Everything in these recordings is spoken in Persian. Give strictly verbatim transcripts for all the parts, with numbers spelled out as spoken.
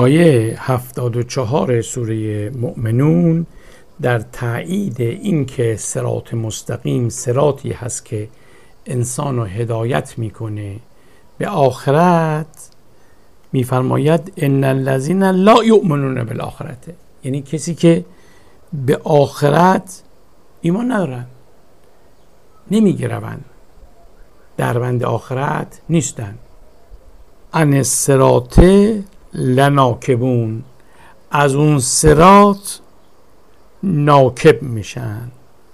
آیه هفتاد و چهار سوره مؤمنون در تایید این که صراط مستقیم صراطی هست که انسان رو هدایت میکنه به آخرت، میفرماید ان الذین لا یؤمنون بالآخرته، یعنی کسی که به آخرت ایمان ندارن، نمیگرون، در بند آخرت نیستن. عن الصراط لناکبون، از اون صراط ناکب میشن.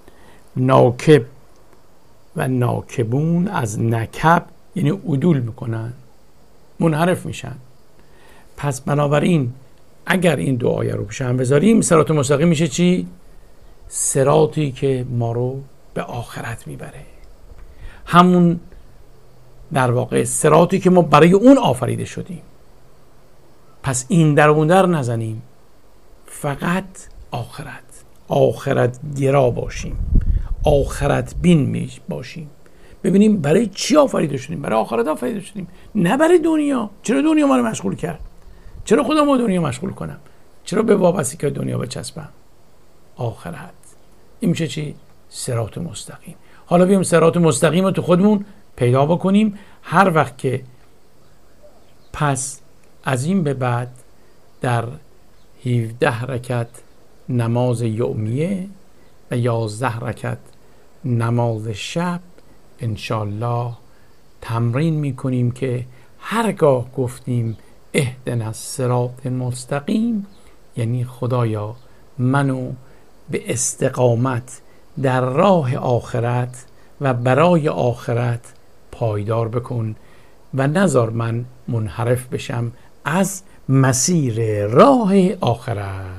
ناکب و ناکبون از نکب یعنی عدول میکنن، منحرف میشن. پس بنابراین اگر این دو آیه رو پیش هم بذاریم، صراط مستقیم میشه چی؟ صراطی که ما رو به آخرت میبره، همون در واقع صراطی که ما برای اون آفریده شدیم. پس این در اون در نزنیم، فقط آخرت آخرت گرا باشیم، آخرت بین باشیم، ببینیم برای چی آفریده شدیم. برای آخرت آفریده شدیم، نه برای دنیا. چرا دنیا ما رو مشغول کرد؟ چرا خودم رو دنیا مشغول کنم؟ چرا به وابستگی دنیا بچسبم؟ آخرت. این میشه چی؟ صراط مستقیم. حالا بیایم صراط مستقیم رو تو خودمون پیدا بکنیم. هر وقت که پس از این به بعد در هفده رکعت نماز یومیه و یازده رکعت نماز شب انشالله تمرین میکنیم که هرگاه گفتیم اهدنا الصراط المستقیم، یعنی خدایا منو به استقامت در راه آخرت و برای آخرت پایدار بکن و نذار من منحرف بشم از مسیر راه آخرت.